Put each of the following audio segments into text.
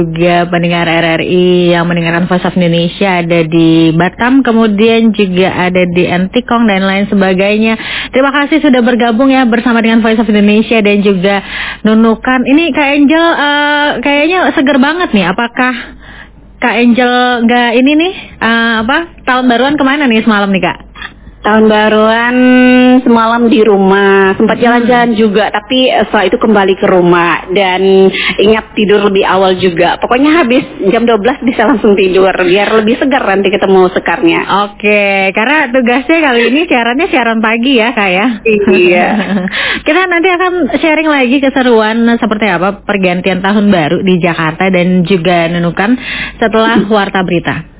juga pendengar RRI yang mendengarkan Voice of Indonesia ada di Batam, kemudian juga ada di Antikong dan lain sebagainya. Terima kasih sudah bergabung ya bersama dengan Voice of Indonesia dan juga Nunukan. Ini Kak Angel kayaknya seger banget nih. Apakah Kak Angel nggak ini nih tahun baruan kemana nih semalam nih Kak? Tahun baruan semalam di rumah, sempat jalan-jalan juga, tapi setelah itu kembali ke rumah dan ingat tidur lebih awal juga. Pokoknya habis jam 12 bisa langsung tidur biar lebih segar nanti ketemu sekarnya. Oke, karena tugasnya kali ini siaran pagi ya Kak ya. Iya. Kita nanti akan sharing lagi keseruan seperti apa pergantian tahun baru di Jakarta dan juga Nunukan setelah Warta Berita.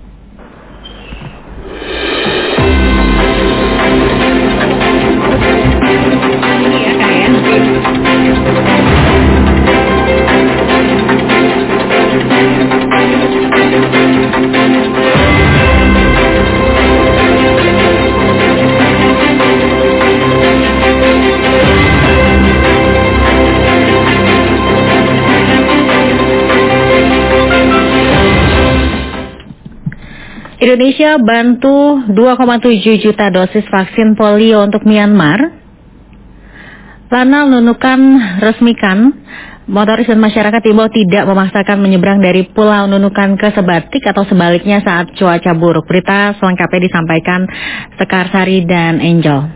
Indonesia bantu 2,7 juta dosis vaksin polio untuk Myanmar. Lanal Nunukan resmikan, motoris dan masyarakat diimbau tidak memaksakan menyeberang dari Pulau Nunukan ke Sebatik atau sebaliknya saat cuaca buruk. Berita selengkapnya disampaikan Sekar Sari dan Angel.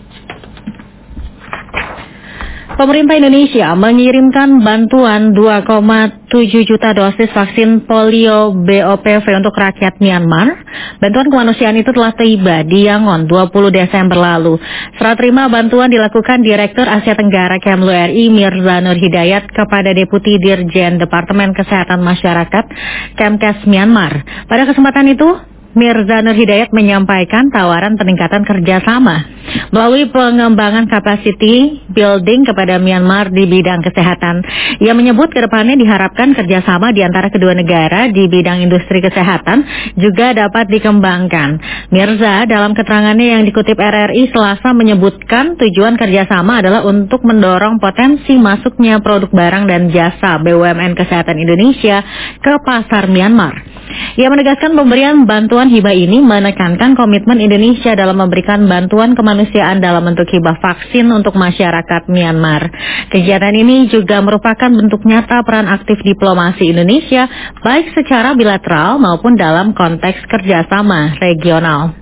Pemerintah Indonesia mengirimkan bantuan 2,7 juta dosis vaksin polio BOPV untuk rakyat Myanmar. Bantuan kemanusiaan itu telah tiba di Yangon 20 Desember lalu. Serah terima bantuan dilakukan Direktur Asia Tenggara Kemlu RI Mirza Nur Hidayat kepada Deputi Dirjen Departemen Kesehatan Masyarakat Kemkes Myanmar. Pada kesempatan itu, Mirza Nur Hidayat menyampaikan tawaran peningkatan kerjasama melalui pengembangan capacity building kepada Myanmar di bidang kesehatan. Ia menyebut kedepannya diharapkan kerjasama di antara kedua negara di bidang industri kesehatan juga dapat dikembangkan. Mirza dalam keterangannya yang dikutip RRI Selasa menyebutkan tujuan kerjasama adalah untuk mendorong potensi masuknya produk barang dan jasa BUMN Kesehatan Indonesia ke pasar Myanmar. Ia menegaskan pemberian bantuan hibah ini menekankan komitmen Indonesia dalam memberikan bantuan kemanusiaan dalam bentuk hibah vaksin untuk masyarakat Myanmar. Kegiatan ini juga merupakan bentuk nyata peran aktif diplomasi Indonesia, baik secara bilateral maupun dalam konteks kerjasama regional.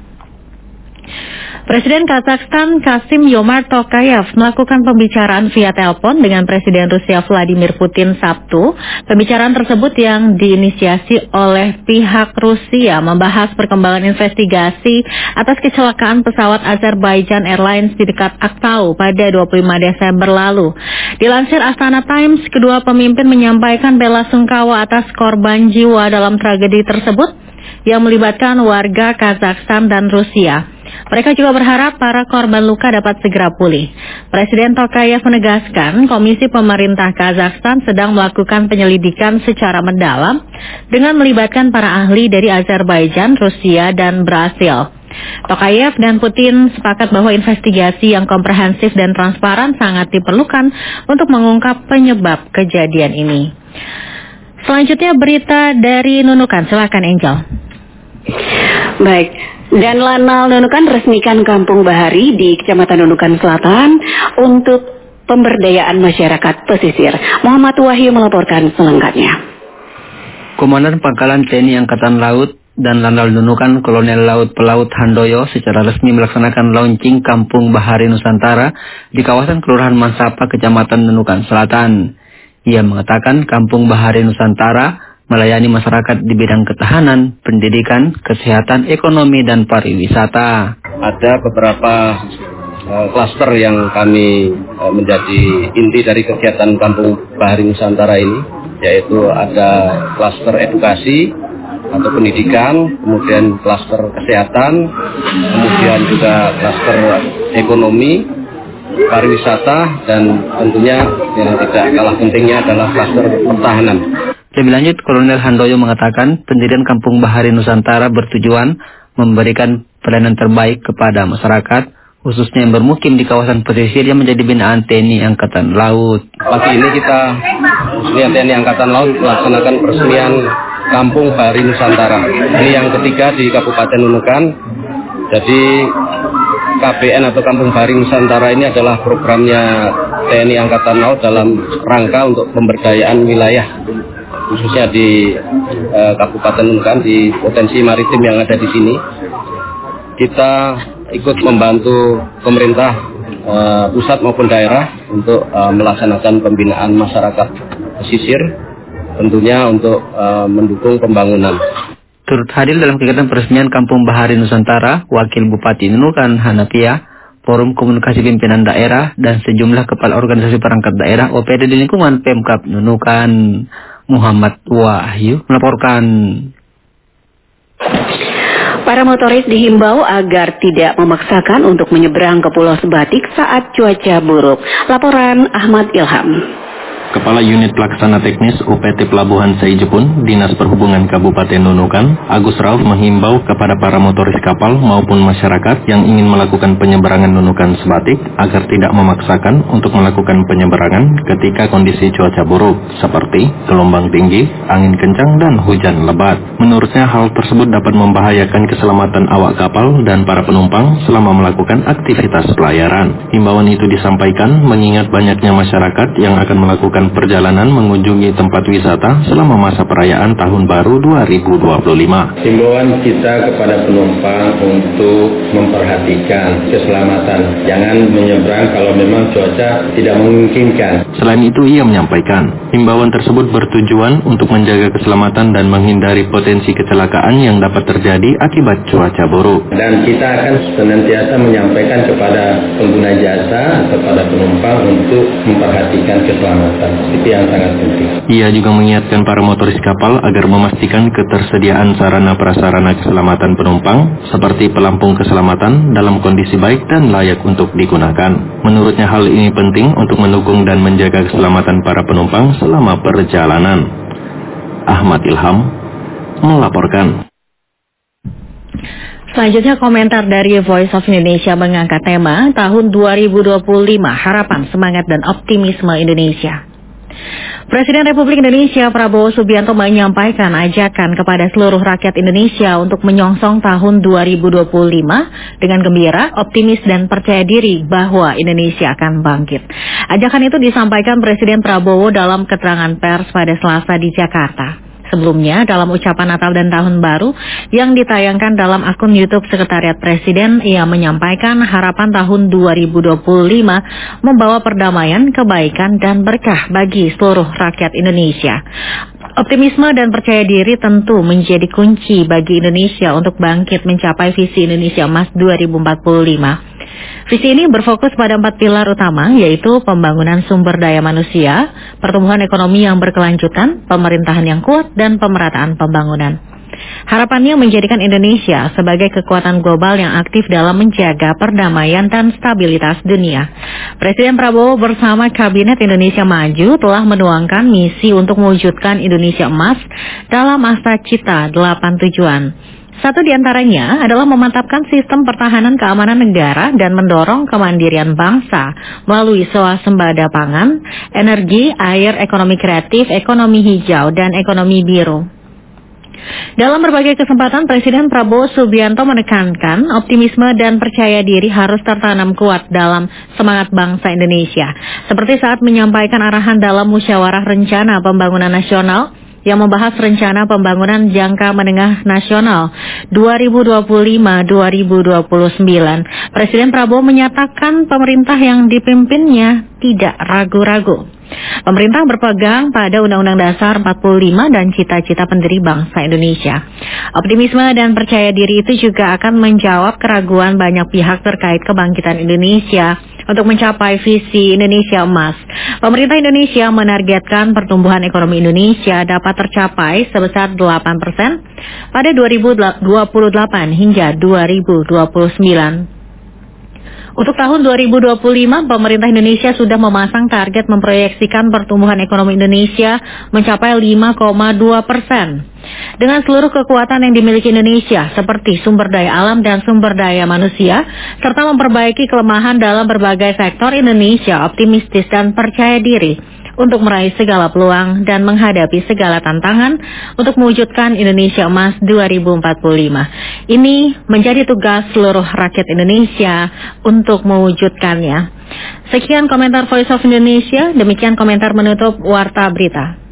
Presiden Kazakhstan Kassym-Jomart Tokayev melakukan pembicaraan via telepon dengan Presiden Rusia Vladimir Putin Sabtu. Pembicaraan tersebut yang diinisiasi oleh pihak Rusia membahas perkembangan investigasi atas kecelakaan pesawat Azerbaijan Airlines di dekat Aktau pada 25 Desember lalu. Dilansir Astana Times, kedua pemimpin menyampaikan bela sungkawa atas korban jiwa dalam tragedi tersebut yang melibatkan warga Kazakhstan dan Rusia. Mereka juga berharap para korban luka dapat segera pulih. Presiden Tokayev menegaskan Komisi Pemerintah Kazakhstan sedang melakukan penyelidikan secara mendalam dengan melibatkan para ahli dari Azerbaijan, Rusia, dan Brasil. Tokayev dan Putin sepakat bahwa investigasi yang komprehensif dan transparan sangat diperlukan untuk mengungkap penyebab kejadian ini. Selanjutnya berita dari Nunukan, silakan Angel. Baik. Dan Lanal Nunukan resmikan Kampung Bahari di Kecamatan Nunukan Selatan untuk pemberdayaan masyarakat pesisir. Muhammad Wahyu melaporkan selengkapnya. Komandan Pangkalan TNI Angkatan Laut dan Lanal Nunukan Kolonel Laut Pelaut Handoyo secara resmi melaksanakan launching Kampung Bahari Nusantara di kawasan Kelurahan Mansapa, Kecamatan Nunukan Selatan. Ia mengatakan Kampung Bahari Nusantara melayani masyarakat di bidang ketahanan, pendidikan, kesehatan, ekonomi, dan pariwisata. Ada beberapa klaster yang kami menjadi inti dari kegiatan Kampung Bahari Nusantara ini, yaitu ada klaster edukasi atau pendidikan, kemudian klaster kesehatan, kemudian juga klaster ekonomi, pariwisata, dan tentunya yang tidak kalah pentingnya adalah klaster pertahanan. Lebih lanjut, Kolonel Handoyo mengatakan pendirian Kampung Bahari Nusantara bertujuan memberikan pelayanan terbaik kepada masyarakat khususnya yang bermukim di kawasan pesisir yang menjadi binaan TNI Angkatan Laut. Pagi ini kita, khususnya TNI Angkatan Laut, melaksanakan peresmian Kampung Bahari Nusantara. Ini yang ketiga di Kabupaten Nunukan. Jadi KBN atau Kampung Bahari Nusantara ini adalah programnya TNI Angkatan Laut dalam rangka untuk pemberdayaan wilayah, khususnya di Kabupaten Nunukan, di potensi maritim yang ada di sini. Kita ikut membantu pemerintah pusat maupun daerah untuk melaksanakan pembinaan masyarakat pesisir, tentunya untuk mendukung pembangunan. Turut hadir dalam kegiatan peresmian Kampung Bahari Nusantara, Wakil Bupati Nunukan Hanafiah, Forum Komunikasi Pimpinan Daerah, dan sejumlah kepala organisasi perangkat daerah OPD di lingkungan Pemkab Nunukan. Muhammad Wahyu melaporkan. Para motoris dihimbau agar tidak memaksakan untuk menyeberang ke Pulau Sebatik saat cuaca buruk. Laporan Ahmad Ilham. Kepala Unit Pelaksana Teknis UPT Pelabuhan Saijepun, Dinas Perhubungan Kabupaten Nunukan, Agus Rauf menghimbau kepada para motoris kapal maupun masyarakat yang ingin melakukan penyeberangan Nunukan Sebatik agar tidak memaksakan untuk melakukan penyeberangan ketika kondisi cuaca buruk, seperti gelombang tinggi, angin kencang, dan hujan lebat. Menurutnya hal tersebut dapat membahayakan keselamatan awak kapal dan para penumpang selama melakukan aktivitas pelayaran. Himbauan itu disampaikan mengingat banyaknya masyarakat yang akan melakukan perjalanan mengunjungi tempat wisata selama masa perayaan Tahun Baru 2025. Himbauan kita kepada penumpang untuk memperhatikan keselamatan. Jangan menyeberang kalau memang cuaca tidak memungkinkan. Selain itu, ia menyampaikan, himbauan tersebut bertujuan untuk menjaga keselamatan dan menghindari potensi kecelakaan yang dapat terjadi akibat cuaca buruk. Dan kita akan senantiasa menyampaikan kepada pengguna jasa, kepada penumpang untuk memperhatikan keselamatan. Itu yang sangat penting. Ia juga mengingatkan para motoris kapal agar memastikan ketersediaan sarana prasarana keselamatan penumpang seperti pelampung keselamatan dalam kondisi baik dan layak untuk digunakan. Menurutnya hal ini penting untuk mendukung dan menjaga keselamatan para penumpang selama perjalanan. Ahmad Ilham melaporkan. Selanjutnya komentar dari Voice of Indonesia mengangkat tema tahun 2025 harapan, semangat dan optimisme Indonesia. Presiden Republik Indonesia Prabowo Subianto menyampaikan ajakan kepada seluruh rakyat Indonesia untuk menyongsong tahun 2025 dengan gembira, optimis dan percaya diri bahwa Indonesia akan bangkit. Ajakan itu disampaikan Presiden Prabowo dalam keterangan pers pada Selasa di Jakarta. Sebelumnya, dalam ucapan Natal dan Tahun Baru yang ditayangkan dalam akun YouTube Sekretariat Presiden, ia menyampaikan harapan tahun 2025 membawa perdamaian, kebaikan, dan berkah bagi seluruh rakyat Indonesia. Optimisme dan percaya diri tentu menjadi kunci bagi Indonesia untuk bangkit mencapai visi Indonesia Emas 2045. Visi ini berfokus pada 4 pilar utama, yaitu pembangunan sumber daya manusia, pertumbuhan ekonomi yang berkelanjutan, pemerintahan yang kuat, dan pemerataan pembangunan. Harapannya menjadikan Indonesia sebagai kekuatan global yang aktif dalam menjaga perdamaian dan stabilitas dunia. Presiden Prabowo bersama Kabinet Indonesia Maju telah menuangkan misi untuk mewujudkan Indonesia Emas dalam Asta Cita 8 tujuan. Satu di antaranya adalah memantapkan sistem pertahanan keamanan negara dan mendorong kemandirian bangsa melalui swasembada pangan, energi, air, ekonomi kreatif, ekonomi hijau, dan ekonomi biru. Dalam berbagai kesempatan, Presiden Prabowo Subianto menekankan optimisme dan percaya diri harus tertanam kuat dalam semangat bangsa Indonesia. Seperti saat menyampaikan arahan dalam Musyawarah Rencana Pembangunan Nasional yang membahas rencana pembangunan jangka menengah nasional 2025-2029. Presiden Prabowo menyatakan pemerintah yang dipimpinnya tidak ragu-ragu. Pemerintah berpegang pada Undang-Undang Dasar 45 dan cita-cita pendiri bangsa Indonesia. Optimisme dan percaya diri itu juga akan menjawab keraguan banyak pihak terkait kebangkitan Indonesia untuk mencapai visi Indonesia Emas. Pemerintah Indonesia menargetkan pertumbuhan ekonomi Indonesia dapat tercapai sebesar 8% pada 2028 hingga 2029. Untuk tahun 2025, pemerintah Indonesia sudah memasang target memproyeksikan pertumbuhan ekonomi Indonesia mencapai 5,2%. Dengan seluruh kekuatan yang dimiliki Indonesia, seperti sumber daya alam dan sumber daya manusia, serta memperbaiki kelemahan dalam berbagai sektor, Indonesia optimistis dan percaya diri untuk meraih segala peluang dan menghadapi segala tantangan untuk mewujudkan Indonesia Emas 2045. Ini menjadi tugas seluruh rakyat Indonesia untuk mewujudkannya. Sekian komentar Voice of Indonesia, demikian komentar menutup Warta Berita.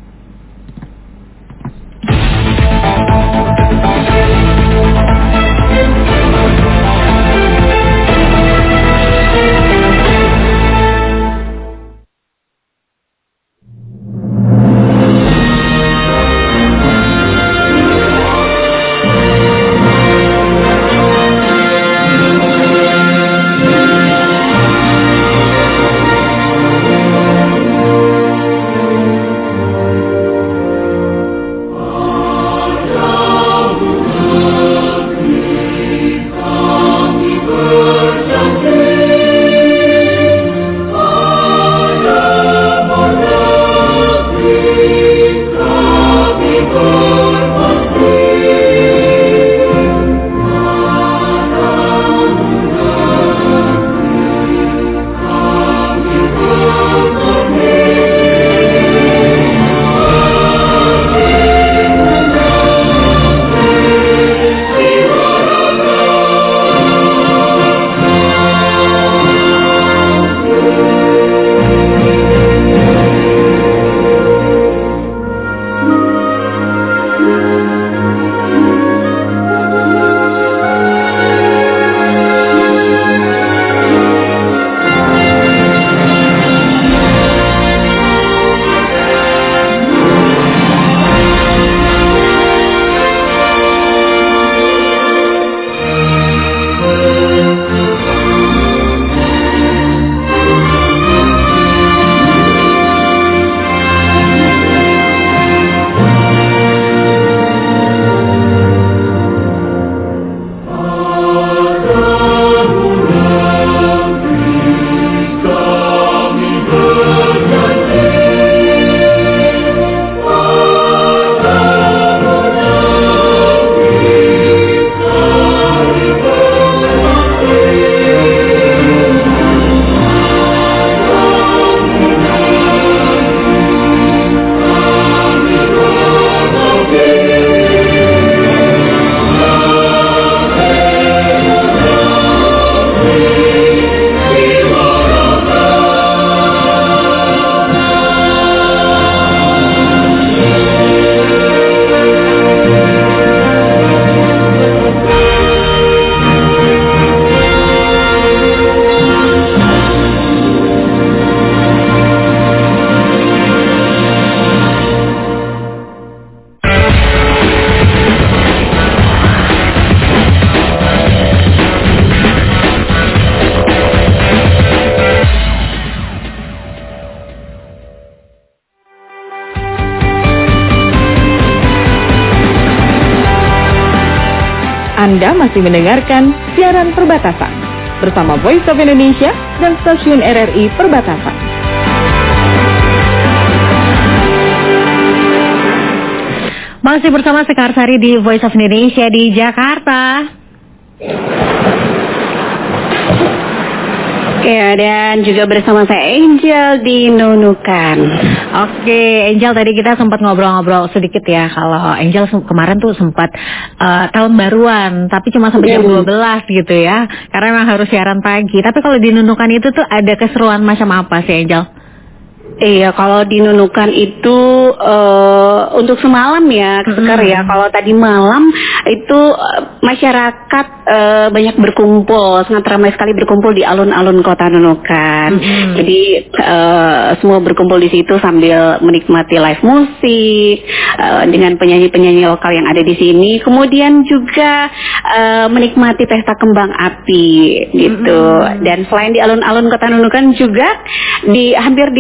Anda masih mendengarkan siaran perbatasan bersama Voice of Indonesia dan stasiun RRI Perbatasan. Masih bersama Sekarsari di Voice of Indonesia di Jakarta. Ya, dan juga bersama saya Angel di Nunukan. Oke, Angel, tadi kita sempat ngobrol-ngobrol sedikit ya. Kalau Angel kemarin tuh sempat tahun baruan, tapi cuma sampai jam 12 gitu ya. Karena memang harus siaran pagi. Tapi kalau di Nunukan itu tuh ada keseruan macam apa sih, Angel? Iya, kalau di Nunukan itu untuk semalam ya, Sekar ya. Kalau tadi malam itu masyarakat banyak berkumpul, sangat ramai sekali berkumpul di alun-alun kota Nunukan. Jadi semua berkumpul di situ sambil menikmati live musik dengan penyanyi-penyanyi lokal yang ada di sini. Kemudian juga menikmati pesta kembang api gitu. Dan selain di alun-alun kota Nunukan juga hampir di setiap rumah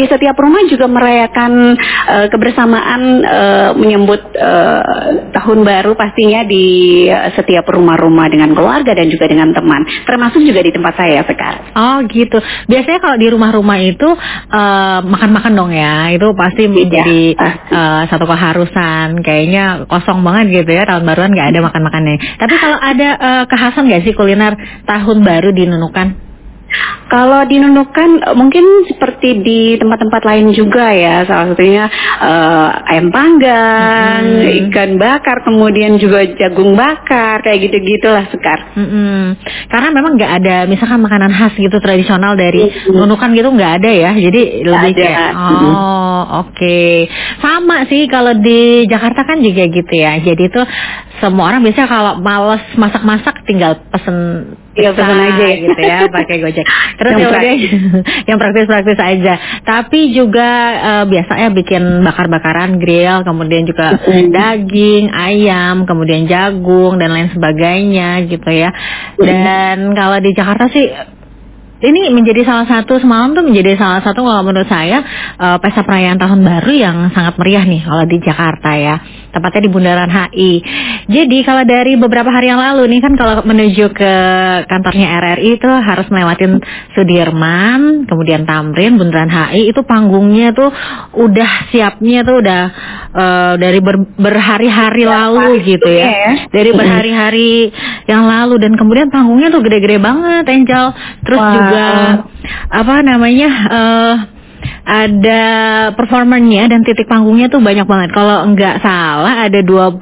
rumah juga merayakan kebersamaan menyambut tahun baru pastinya di setiap rumah-rumah dengan keluarga dan juga dengan teman, termasuk juga di tempat saya sekarang. Oh gitu. Biasanya kalau di rumah-rumah itu makan-makan dong ya, itu pasti menjadi satu keharusan. Kayaknya kosong banget gitu ya, tahun baruan nggak ada makan-makannya. Tapi kalau ada kekhasan nggak sih kuliner tahun baru di Nunukan? Kalau di Nunukan mungkin seperti di tempat-tempat lain juga ya, salah satunya ayam panggang, ikan bakar, kemudian juga jagung bakar, kayak gitu-gitulah Sekar. Karena memang nggak ada misalkan makanan khas gitu tradisional dari Nunukan gitu, nggak ada ya, jadi lebih kayak oke. Sama sih kalau di Jakarta kan juga gitu ya, jadi tuh semua orang biasanya kalau males masak-masak tinggal pesen aja gitu ya, pakai Gojek. Terus ya udah yang praktis-praktis aja. Tapi juga biasanya bikin bakar-bakaran, grill, kemudian juga daging, ayam, kemudian jagung dan lain sebagainya gitu ya. Dan kalau di Jakarta sih ini menjadi salah satu, semalam tuh menjadi salah satu kalau menurut saya pesta perayaan tahun baru yang sangat meriah nih kalau di Jakarta ya, tepatnya di Bundaran HI. Jadi kalau dari beberapa hari yang lalu nih kan kalau menuju ke kantornya RRI itu harus melewatin Sudirman, kemudian Tamrin, Bundaran HI, itu panggungnya tuh udah siapnya tuh udah dari berhari-hari lalu gitu ya, dari berhari-hari yang lalu, dan kemudian panggungnya tuh gede-gede banget, Angel. Terus juga apa namanya ada performernya dan titik panggungnya tuh banyak banget. Kalau enggak salah ada 21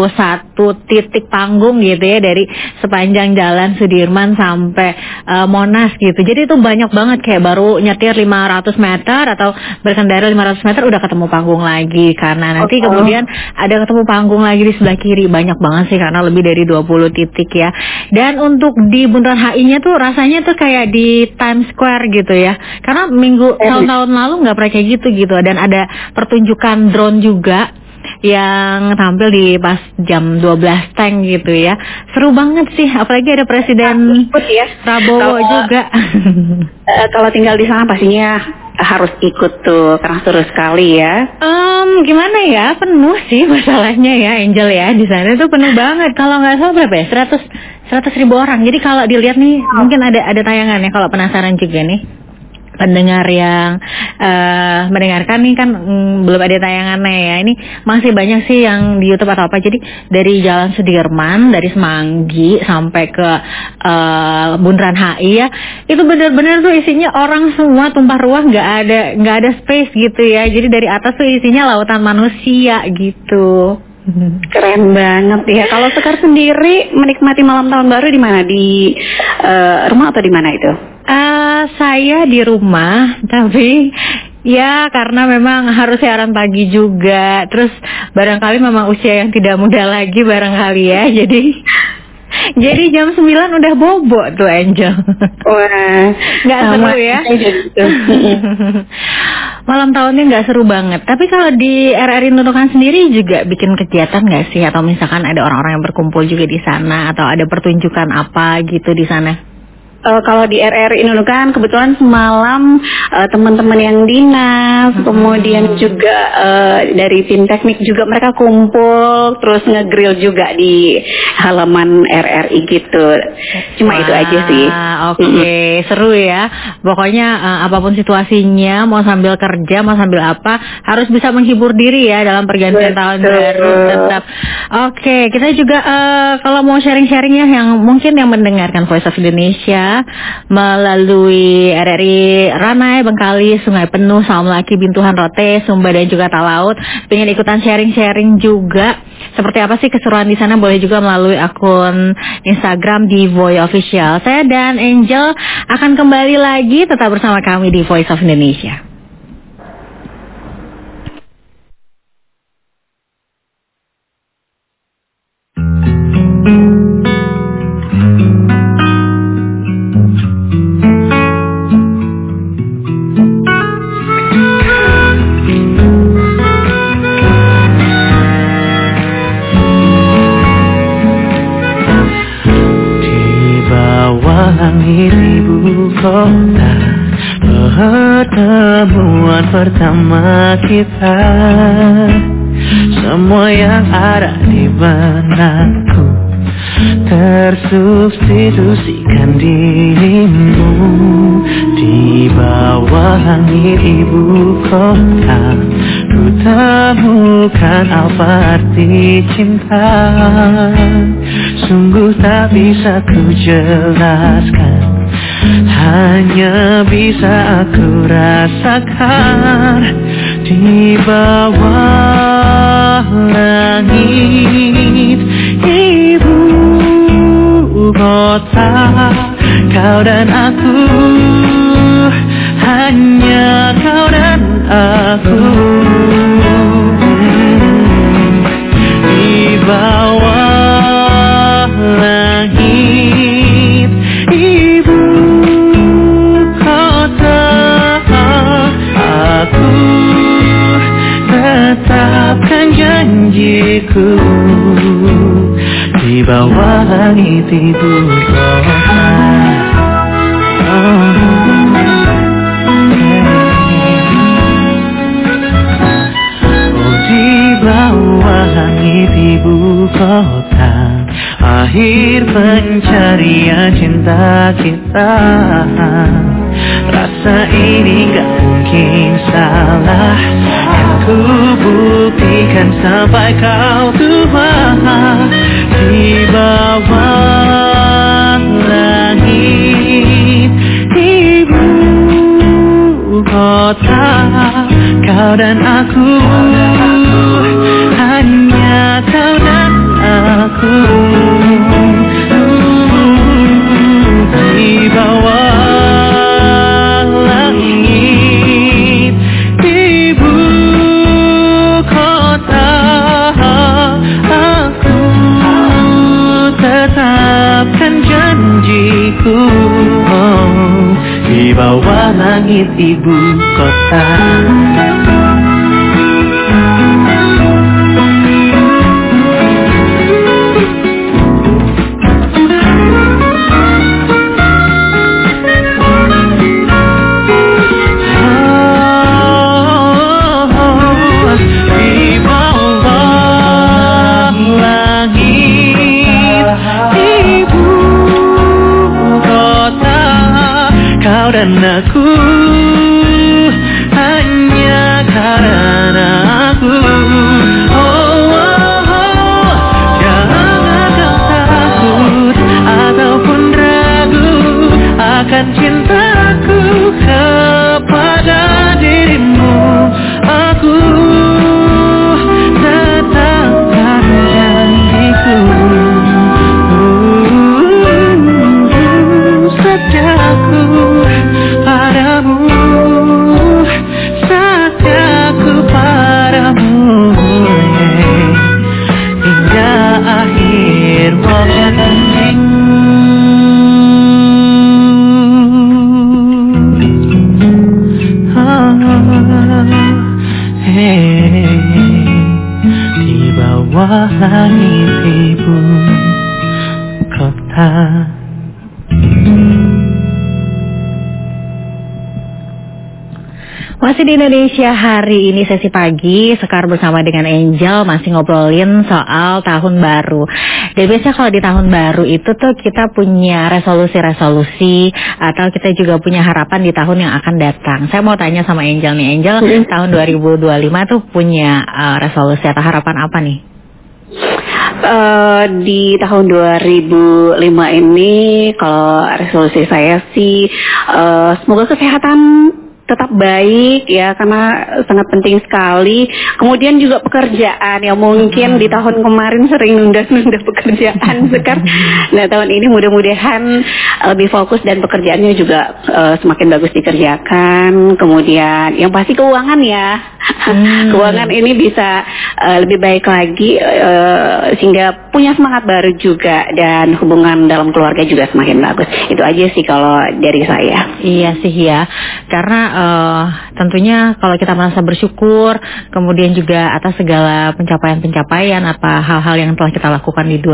titik panggung gitu ya, dari sepanjang jalan Sudirman sampai Monas gitu. Jadi itu banyak banget, kayak baru nyetir 500 meter atau berkendara 500 meter udah ketemu panggung lagi. Karena nanti kemudian ada ketemu panggung lagi di sebelah kiri. Banyak banget sih karena lebih dari 20 titik ya. Dan untuk di Bundaran HI-nya tuh rasanya tuh kayak di Times Square gitu ya. Karena tahun-tahun lalu nggak pernah kayak gitu. Dan ada pertunjukan drone juga yang tampil di pas jam 12 teng gitu ya. Seru banget sih, apalagi ada Presiden Prabowo juga. Kalau tinggal di sana pastinya harus ikut tuh, karena seru sekali ya. Gimana ya, penuh sih masalahnya ya Angel ya, di sana tuh penuh banget. Kalau nggak salah berapa ya, 100.000 orang. Jadi kalau dilihat nih mungkin ada tayangannya kalau penasaran juga nih. Pendengar yang mendengarkan nih kan belum ada tayangannya ya. Ini masih banyak sih yang di YouTube atau apa. Jadi dari Jalan Sudirman, dari Semanggi sampai ke Bundaran HI ya, itu benar-benar tuh isinya orang semua, tumpah ruah, nggak ada space gitu ya. Jadi dari atas tuh isinya lautan manusia gitu. Keren banget ya. Kalau Sekar sendiri menikmati malam tahun baru di mana? Di rumah atau di mana itu? Saya di rumah, tapi ya karena memang harus siaran pagi juga. Terus barangkali memang usia yang tidak muda lagi barangkali ya. Jadi jam 9 udah bobo tuh Angel. Wah, nggak seru ya. Malam tahunnya nggak seru banget. Tapi kalau di RRI Nunukan sendiri juga bikin kegiatan nggak sih? Atau misalkan ada orang-orang yang berkumpul juga di sana, atau ada pertunjukan apa gitu di sana? Kalau di RRI Nunukan kebetulan semalam teman-teman yang dinas, kemudian juga dari tim teknik juga mereka kumpul, terus nge-grill juga di halaman RRI gitu. Cuma itu aja sih. Oke, seru ya. Pokoknya apapun situasinya, mau sambil kerja, mau sambil apa, harus bisa menghibur diri ya dalam pergantian tahun baru tetap. Oke, kita juga kalau mau sharing-sharing ya, yang mungkin yang mendengarkan Voice of Indonesia melalui RRI Ranai, Bengkali, Sungai Penuh, Saumlaki, Bintuhan, Rote, Sumba dan juga Talaut, pengen ikutan sharing-sharing juga seperti apa sih keseruan di sana, boleh juga melalui akun Instagram di Voy Official. Saya dan Angel akan kembali lagi, tetap bersama kami di Voice of Indonesia. Langit ibu kota, pertemuan pertemuan pertama kita, semua yang ada di benakku tersubstitusikan dirimu. Di bawah langit ibu kota ku temukan apa arti cinta. Sungguh tak bisa ku jelaskan, hanya bisa aku rasakan. Di bawah langit ibu kota, kau dan aku, hanya kau dan aku. Di bawah langit ibu kota, aku tetapkan janjiku. Di bawah langit ibu kota. Di bawah langit ibu kota, akhir pencarian cinta kita. Rasa ini gak mungkin salah, yang ku buktikan sampai kau tua. Di bawah langit ibu kota, kau dan aku, hanya kau dan aku. Di bawah langit ibu kota, aku tetapkan janjiku. Di bawah langit ibu kota. Dan aku, hanya karena aku. Jangan kau takut ataupun ragu akan cintaku kepada dirimu. Aku tetapkan janjiku. Setiaku padamu, setiaku padamu, hingga akhir waktu. Di bawah langit ibu kota. Masih di Indonesia hari ini sesi pagi, Sekar bersama dengan Angel masih ngobrolin soal tahun baru. Dan biasanya kalau di tahun baru itu tuh kita punya resolusi-resolusi atau kita juga punya harapan di tahun yang akan datang. Saya mau tanya sama Angel nih, Angel tahun 2025 tuh punya resolusi atau harapan apa nih? Di tahun 2005 ini kalau resolusi saya sih semoga kesehatan tetap baik ya, karena sangat penting sekali. Kemudian juga pekerjaan yang mungkin di tahun kemarin sering nunda-nunda pekerjaan Sekar. Nah tahun ini mudah-mudahan lebih fokus dan pekerjaannya juga semakin bagus dikerjakan. Kemudian yang pasti keuangan ya. Keuangan ini bisa lebih baik lagi sehingga punya semangat baru juga, dan hubungan dalam keluarga juga semakin bagus. Itu aja sih kalau dari saya. Iya sih ya, karena tentunya kalau kita merasa bersyukur, kemudian juga atas segala pencapaian-pencapaian apa hal-hal yang telah kita lakukan di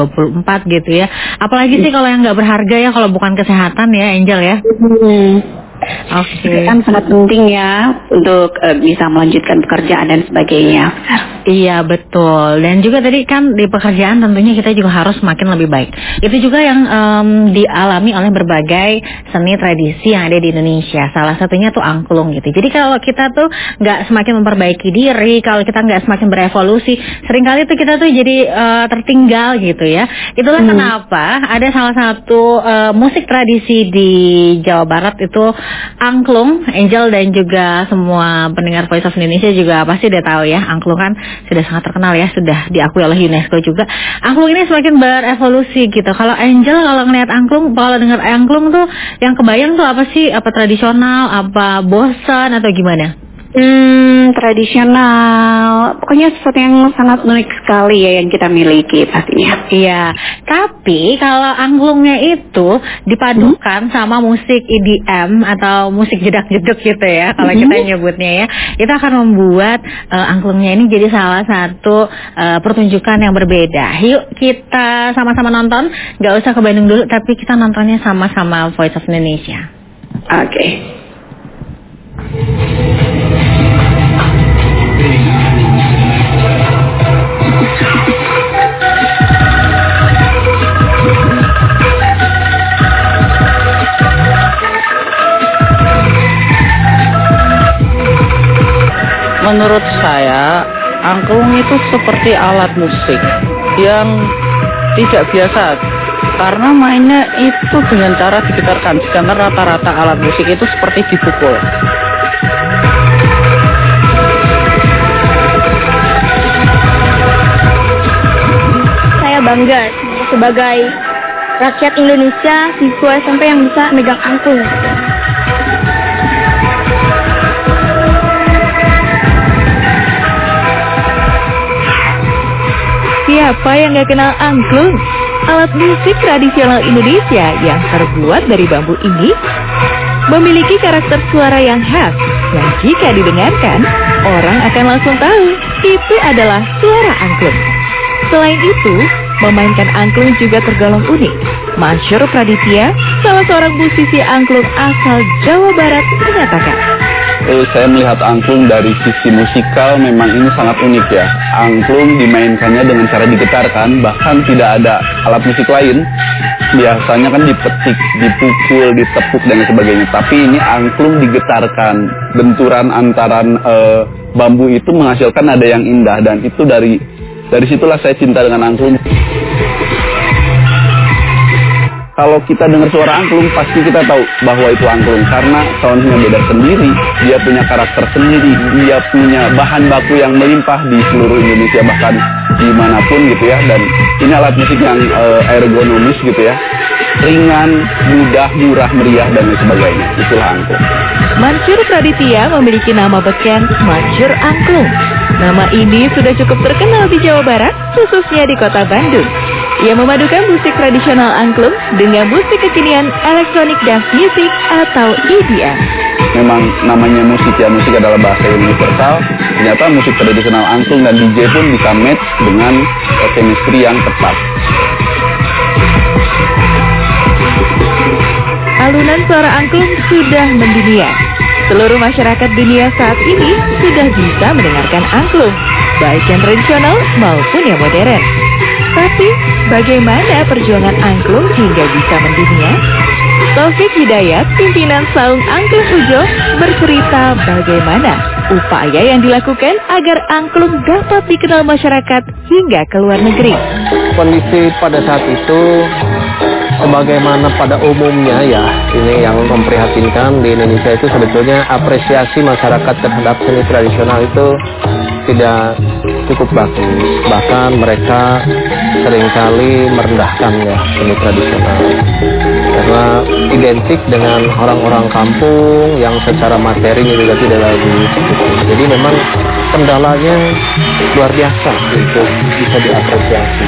2024 gitu ya. Apalagi sih kalau yang nggak berharga ya, kalau bukan kesehatan ya Angel ya. Oke. Kan sangat penting ya untuk bisa melanjutkan pekerjaan dan sebagainya. Iya betul. Dan juga tadi kan di pekerjaan tentunya kita juga harus semakin lebih baik. Itu juga yang dialami oleh berbagai seni tradisi yang ada di Indonesia. Salah satunya tuh angklung gitu. Jadi kalau kita tuh nggak semakin memperbaiki diri, kalau kita nggak semakin berevolusi, seringkali tuh kita tuh jadi tertinggal gitu ya. Itulah kenapa ada salah satu musik tradisi di Jawa Barat itu angklung. Angel dan juga semua pendengar Voice of Indonesia juga pasti udah tahu ya, angklung kan sudah sangat terkenal ya, sudah diakui oleh UNESCO juga. Angklung ini semakin berevolusi gitu. Kalau Angel kalau ngeliat angklung, kalau dengar angklung tuh yang kebayang tuh apa sih? Apa tradisional, apa bosan atau gimana? Tradisional, pokoknya sesuatu yang sangat unik sekali ya yang kita miliki pastinya. Iya, tapi kalau angklungnya itu dipadukan sama musik EDM atau musik jedak-jeduk gitu ya, kalau kita nyebutnya ya, itu akan membuat angklungnya ini jadi salah satu pertunjukan yang berbeda. Yuk kita sama-sama nonton, gak usah ke Bandung dulu, tapi kita nontonnya sama-sama Voice of Indonesia. Oke. Menurut saya, angklung itu seperti alat musik yang tidak biasa karena mainnya itu dengan cara digetarkan, sedangkan rata-rata alat musik itu seperti dipukul. Saya bangga sebagai rakyat Indonesia, siswa SMP yang bisa megang angklung. Siapa yang gak kenal angklung? Alat musik tradisional Indonesia yang terbuat dari bambu ini memiliki karakter suara yang khas, yang jika didengarkan, orang akan langsung tahu itu adalah suara angklung. Selain itu, memainkan angklung juga tergolong unik. Mansyur Praditya, salah seorang musisi angklung asal Jawa Barat, menyatakan, saya melihat angklung dari sisi musikal memang ini sangat unik ya. Angklung dimainkannya dengan cara digetarkan, bahkan tidak ada alat musik lain. Biasanya kan dipetik, dipukul, ditepuk dan sebagainya. Tapi ini angklung digetarkan. Benturan antara bambu itu menghasilkan nada yang indah, dan itu dari situlah saya cinta dengan angklung. Kalau kita dengar suara angklung, pasti kita tahu bahwa itu angklung. Karena soundnya beda sendiri, dia punya karakter sendiri, dia punya bahan baku yang melimpah di seluruh Indonesia, bahkan dimanapun gitu ya. Dan ini alat musik yang ergonomis gitu ya, ringan, mudah, murah, meriah, dan lain sebagainya. Itulah angklung. Mansyur Praditya memiliki nama beken Mansyur Angklung. Nama ini sudah cukup terkenal di Jawa Barat, khususnya di kota Bandung. Ia memadukan musik tradisional angklung dengan musik kekinian electronic dance music atau EDM. Memang namanya musik ya, musik adalah bahasa universal. Ternyata musik tradisional angklung dan DJ pun bisa match dengan chemistry yang tepat. Alunan suara angklung sudah mendunia. Seluruh masyarakat dunia saat ini sudah bisa mendengarkan angklung, baik yang tradisional maupun yang modern. Tapi, bagaimana perjuangan angklung hingga bisa mendunia? Taufik Hidayat, pimpinan Saung Angklung Ujo, bercerita bagaimana upaya yang dilakukan agar angklung dapat dikenal masyarakat hingga ke luar negeri. Kondisi pada saat itu, sebagaimana pada umumnya ya, ini yang memprihatinkan di Indonesia itu sebetulnya apresiasi masyarakat terhadap seni tradisional itu tidak cukup bagus. Bahkan mereka seringkali merendahkan ya seni tradisional, karena identik dengan orang-orang kampung yang secara materi juga tidak lagi. Jadi memang kendalanya luar biasa untuk bisa diapresiasi.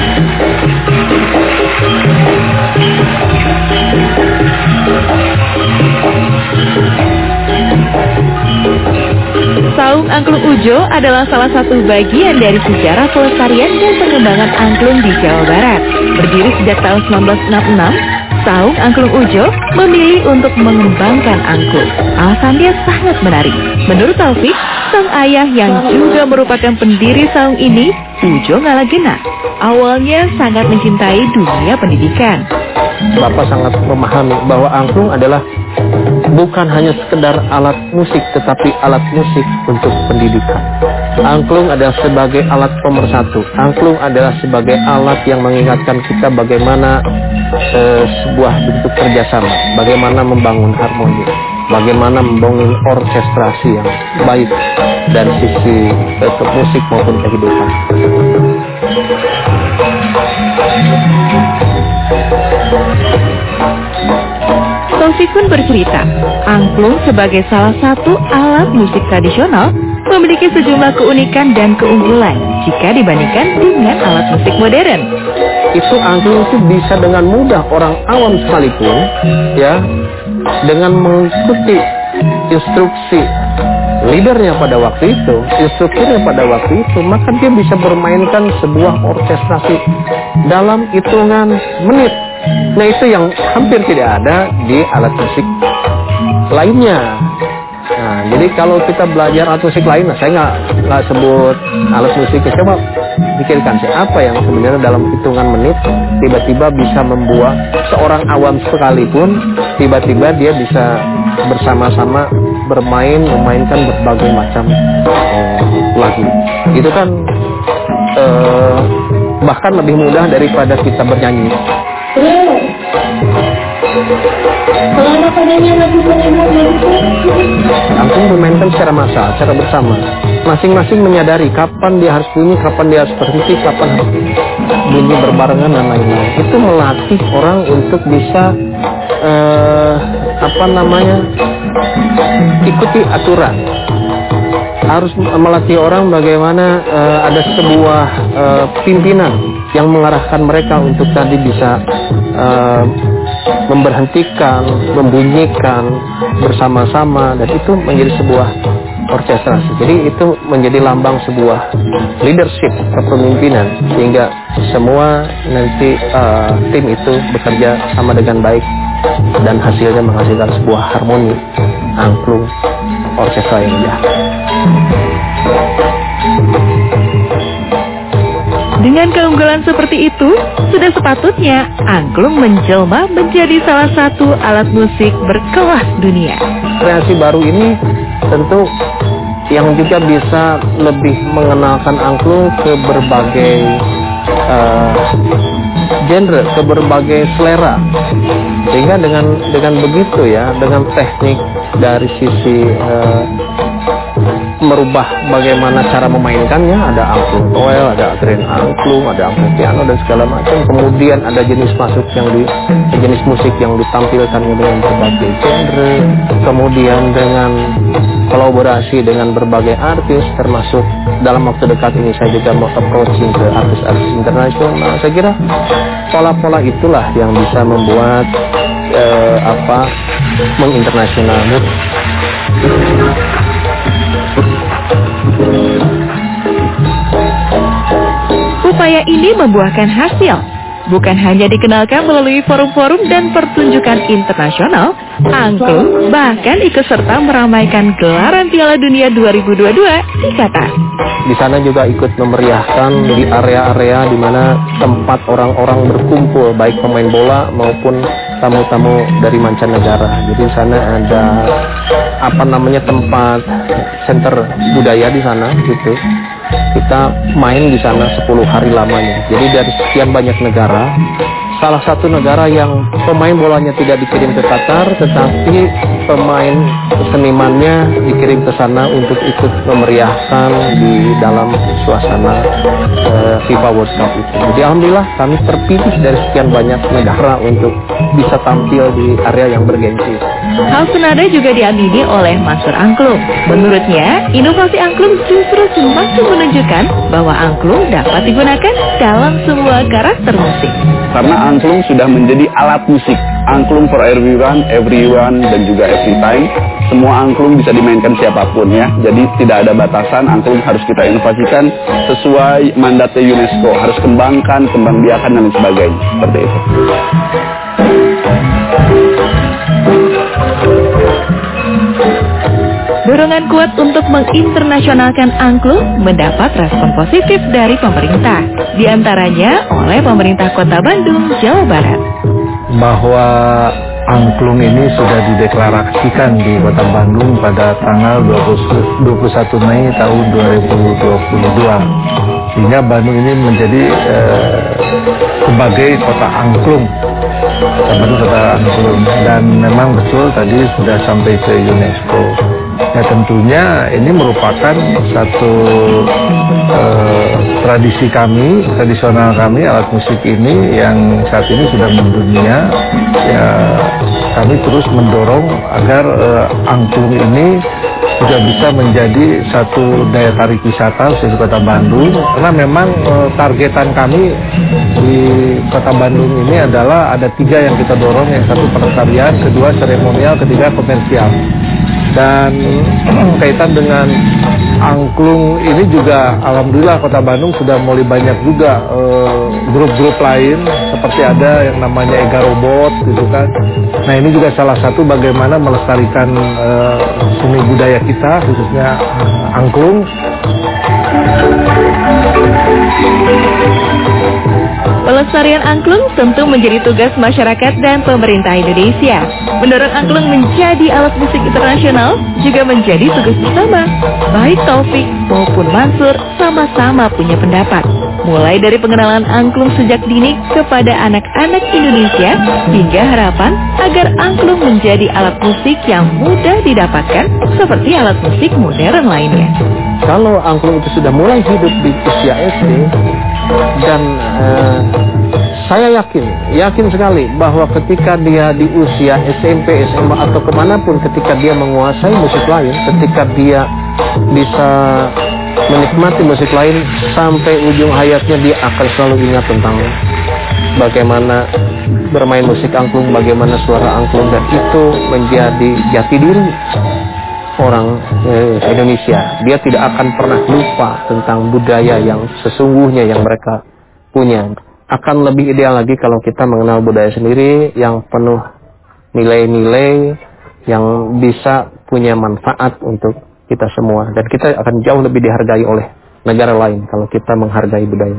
Saung Angklung Ujo adalah salah satu bagian dari sejarah pelestarian dan pengembangan angklung di Jawa Barat. Berdiri sejak tahun 1966, Saung Angklung Ujo memilih untuk mengembangkan angklung. Alasannya sangat menarik. Menurut Taufik, sang ayah yang juga merupakan pendiri saung ini, Ujo Ngalagena, awalnya sangat mencintai dunia pendidikan. Bapak sangat memahami bahwa angklung adalah bukan hanya sekedar alat musik, tetapi alat musik untuk pendidikan. Angklung adalah sebagai alat pemersatu. Angklung adalah sebagai alat yang mengingatkan kita bagaimana sebuah bentuk kerjasama, bagaimana membangun harmoni, bagaimana membangun orkestrasi yang baik dari sisi musik maupun kehidupan. Taufik pun bercerita, angklung sebagai salah satu alat musik tradisional memiliki sejumlah keunikan dan keunggulan jika dibandingkan dengan alat musik modern. Itu angklung itu bisa dengan mudah orang awam sekalipun, ya, dengan mengikuti instruksi leadernya pada waktu itu, instrukturnya pada waktu itu, maka dia bisa bermainkan sebuah orkestrasi dalam hitungan menit. Nah, itu yang hampir tidak ada di alat musik lainnya. Nah, jadi kalau kita belajar alat musik lain, saya nggak sebut alat musiknya. Coba pikirkan sih, apa yang sebenarnya dalam hitungan menit tiba-tiba bisa membuat seorang awam sekalipun tiba-tiba dia bisa bersama-sama memainkan berbagai macam lagu. Itu kan bahkan lebih mudah daripada kita bernyanyi. Angklung dimainkan secara massal, secara bersama. Masing-masing menyadari kapan dia harus bunyi, kapan dia harus berhenti, kapan harus bunyi berbarengan dan lain-lain. Itu melatih orang untuk bisa ikuti aturan. Harus melatih orang bagaimana ada sebuah pimpinan yang mengarahkan mereka untuk tadi bisa memberhentikan, membunyikan bersama-sama, dan itu menjadi sebuah orkestrasi. Jadi itu menjadi lambang sebuah leadership, kepemimpinan, sehingga semua nanti tim itu bekerja sama dengan baik dan hasilnya menghasilkan sebuah harmoni angklung orkestra yang indah. Dengan keunggulan seperti itu, sudah sepatutnya angklung menjelma menjadi salah satu alat musik berkelas dunia. Kreasi baru ini tentu yang juga bisa lebih mengenalkan angklung ke berbagai genre, ke berbagai selera. Sehingga dengan begitu ya, dengan teknik dari sisi merubah bagaimana cara memainkannya, ada angklung toel, ada grand angklung, ada angklung piano dan segala macam. Kemudian ada jenis musik yang ditampilkannya dengan berbagai genre. Kemudian dengan kolaborasi dengan berbagai artis, termasuk dalam waktu dekat ini saya juga mau approaching ke artis-artis internasional. Saya kira pola-pola itulah yang bisa membuat menginternasional. Upaya ini membuahkan hasil. Bukan hanya dikenalkan melalui forum-forum dan pertunjukan internasional, angklung bahkan ikut serta meramaikan gelaran Piala Dunia 2022 di Qatar. Di sana juga ikut memeriahkan di area-area di mana tempat orang-orang berkumpul, baik pemain bola maupun tamu-tamu dari mancanegara. Jadi di sana ada tempat center budaya di sana gitu. Kita main di sana 10 hari lamanya. Jadi dari sekian banyak negara, salah satu negara yang pemain bolanya tidak dikirim ke Qatar, tetapi pemain senimannya dikirim ke sana untuk ikut memeriahkan di dalam suasana FIFA World Cup itu. Jadi alhamdulillah kami terpilih dari sekian banyak negara untuk bisa tampil di area yang bergengsi. Hal senada juga diamini oleh Master Angklung. Menurutnya, inovasi angklung justru semakin menunjukkan bahwa angklung dapat digunakan dalam semua karakter musik. Karena angklung sudah menjadi alat musik. Angklung for everyone, dan juga every time. Semua angklung bisa dimainkan siapapun ya. Jadi tidak ada batasan, angklung harus kita inovasikan sesuai mandatnya UNESCO. Harus kembangkan, kembangbiakan dan sebagainya. Seperti itu. Dorongan kuat untuk menginternasionalkan angklung mendapat respon positif dari pemerintah, di antaranya oleh pemerintah Kota Bandung, Jawa Barat. Bahwa angklung ini sudah dideklarasikan di Kota Bandung pada tanggal 21 Mei tahun 2022. Sehingga Bandung ini menjadi sebagai kota angklung. Bandung kota angklung. Dan memang betul tadi sudah sampai ke UNESCO. Ya tentunya ini merupakan satu tradisi kami, tradisional kami, alat musik ini yang saat ini sudah mendunia. Ya, kami terus mendorong agar angklung ini juga bisa menjadi satu daya tarik wisata di Kota Bandung. Karena memang targetan kami di Kota Bandung ini adalah ada 3 yang kita dorong, yang satu pelestarian, kedua seremonial, ketiga komersial. Dan kaitan dengan angklung ini juga alhamdulillah Kota Bandung sudah mulai banyak juga grup-grup lain, seperti ada yang namanya Ega Robot gitu kan. Nah ini juga salah satu bagaimana melestarikan seni budaya kita, khususnya angklung. Pelestarian angklung tentu menjadi tugas masyarakat dan pemerintah Indonesia. Mendorong angklung menjadi alat musik internasional juga menjadi tugas bersama. Baik Taufik maupun Mansur sama-sama punya pendapat. Mulai dari pengenalan angklung sejak dini kepada anak-anak Indonesia hingga harapan agar angklung menjadi alat musik yang mudah didapatkan seperti alat musik modern lainnya. Kalau angklung itu sudah mulai hidup di usia SD, dan saya yakin sekali bahwa ketika dia di usia SMP, SMA atau kemanapun, ketika dia menguasai musik lain, ketika dia bisa menikmati musik lain sampai ujung hayatnya, dia akan selalu ingat tentang bagaimana bermain musik angklung, bagaimana suara angklung, dan itu menjadi jati diri orang Indonesia. Dia tidak akan pernah lupa tentang budaya yang sesungguhnya yang mereka punya. Akan lebih ideal lagi kalau kita mengenal budaya sendiri yang penuh nilai-nilai yang bisa punya manfaat untuk kita semua. Dan kita akan jauh lebih dihargai oleh negara lain kalau kita menghargai budaya.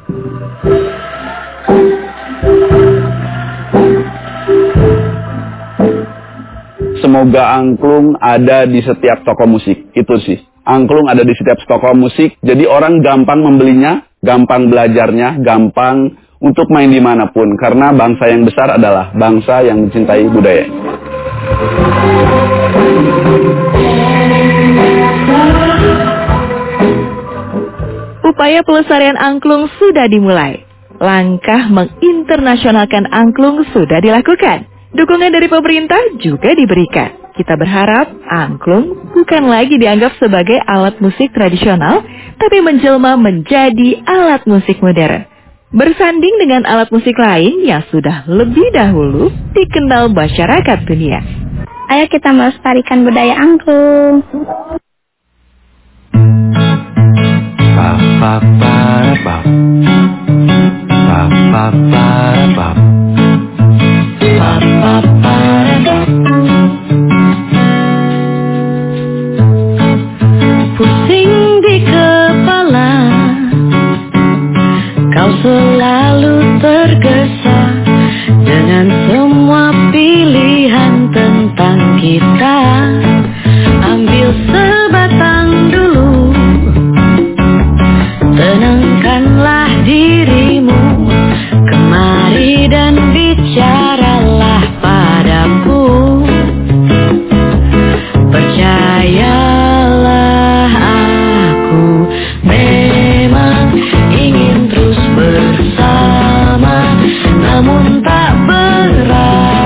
Semoga angklung ada di setiap toko musik. Itu sih. Angklung ada di setiap toko musik. Jadi orang gampang membelinya, gampang belajarnya, gampang untuk main dimanapun. Karena bangsa yang besar adalah bangsa yang mencintai budaya. Upaya pelestarian angklung sudah dimulai. Langkah menginternasionalkan angklung sudah dilakukan. Dukungan dari pemerintah juga diberikan. Kita berharap angklung bukan lagi dianggap sebagai alat musik tradisional, tapi menjelma menjadi alat musik modern. Bersanding dengan alat musik lain yang sudah lebih dahulu dikenal masyarakat dunia. Ayo kita melestarikan budaya angklung. Pusing di kepala, kau selalu tergesa dengan semua pilihan tentang kita. Ambil sebatang dulu, tenangkanlah dirimu, kemari dan bicaralah padaku. Percayalah aku memang ingin terus bersama, namun tak berani.